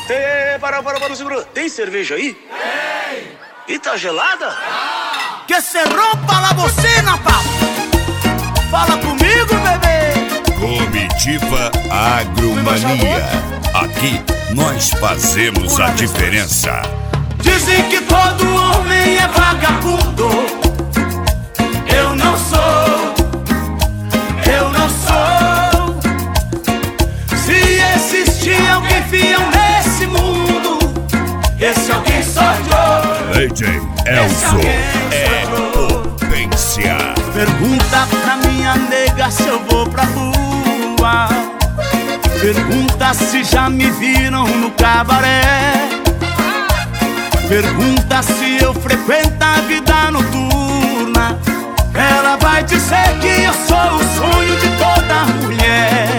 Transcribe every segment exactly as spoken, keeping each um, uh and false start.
Ei, para, para, para, segura. Tem cerveja aí? Tem. E tá gelada? Ah. Que se rompa la bocina, papo. Fala comigo, bebê. Comitiva Agromania. Aqui nós fazemos a diferença. Dizem que todo homem é vagabundo. Eu não sou. Eu não sou. Se existir alguém fiel nesse mundo, esse alguém sou eu. D J Elzo é potência. Pergunta pra minha nega se eu vou pra rua. Pergunta se já me viram no cabaré. Pergunta se eu frequento a vida noturna. Ela vai dizer que eu sou o sonho de toda mulher.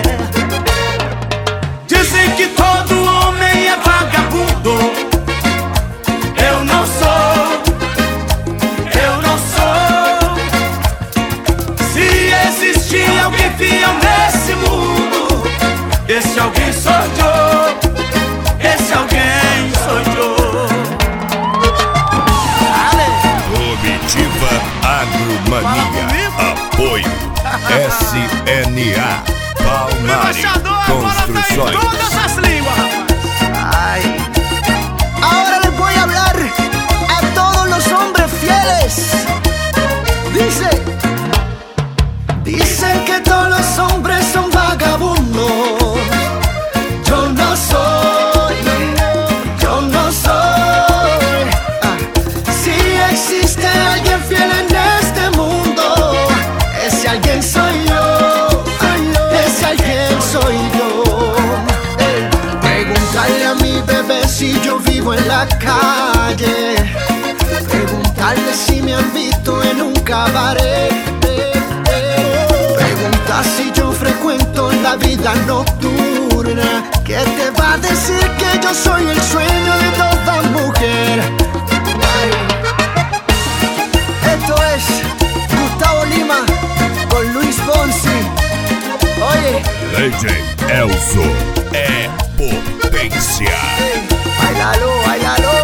Dizem que todo homem é vagabundo. Eu não sou. Eu não sou. Se existir alguém fiel nesse mundo, esse alguém sou eu. Esse alguém sou eu. Comitiva Agromania. Apoio S N A Palmari Construções. Todas as línguas, rapaz. Ay. Ahora les voy a hablar a todos los hombres fieles. Dice, dicen que todos los hombres son vagabundos. Yo no soy, yo no soy. Ah. Si existe alguien fiel en este mundo, ese alguien soy yo. Ese alguien soy yo. Ey. Preguntarle a mi bebé si yo vivo en la calle. Preguntarle si me han visto en un cabaret. Pregunta si yo frecuento la vida nocturna. ¿Qué te va a decir que yo soy el sueño de toda mujer? Ay. Esto es Gustavo Lima con Luis Fonsi. Oye, D J Elzo é potência. hey, bailalo, bailalo.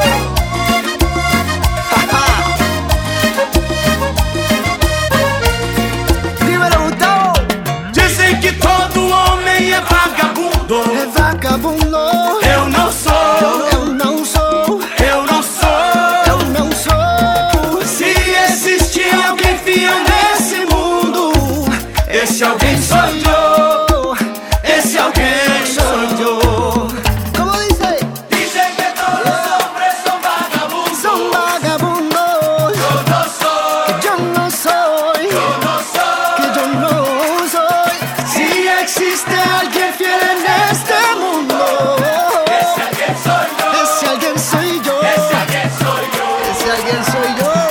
Dímelo, Gustavo. Dizem que todo homem é vagabundo. É vagabundo. Eu não sou. Eu não sou. Eu não sou. Eu não sou. Se existir alguém fiel nesse mundo, esse alguém sou eu. Esse alguém sou eu. ¿Cómo dice? Dizem que todos os hombres são vagabundos. Son vagabundos. Eu não sou. Que yo no soy. Eu não sou. Que yo no soy. Si existe alguien fiel en este mundo, Esse alguém sou eu. ese alguien soy yo. Esse alguém sou eu. Ese alguien soy yo.